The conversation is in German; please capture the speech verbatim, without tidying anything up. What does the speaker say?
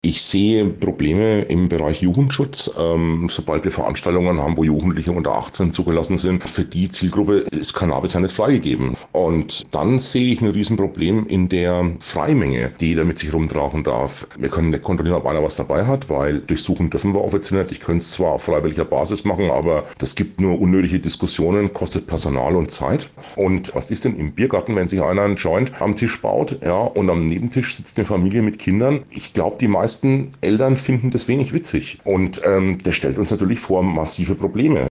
Ich sehe Probleme im Bereich Jugendschutz. Ähm, sobald wir Veranstaltungen haben, wo Jugendliche unter achtzehn zugelassen sind, für die Zielgruppe ist Cannabis ja nicht freigegeben. Und dann sehe ich ein Riesenproblem in der Freimenge, die jeder mit sich rumtragen darf. Wir können nicht kontrollieren, ob einer was dabei hat, weil durchsuchen dürfen wir offiziell nicht. Ich könnte es zwar auf freiwilliger Basis machen, aber das gibt nur unnötige Diskussionen, kostet Personal und Zeit. Und was ist denn im Biergarten, wenn sich einer einen Joint am Tisch baut, ja, und am Nebentisch sitzt eine Familie mit Kindern? Ich glaube, die meisten Eltern finden das wenig witzig. Und ähm, das stellt uns natürlich vor massive Probleme.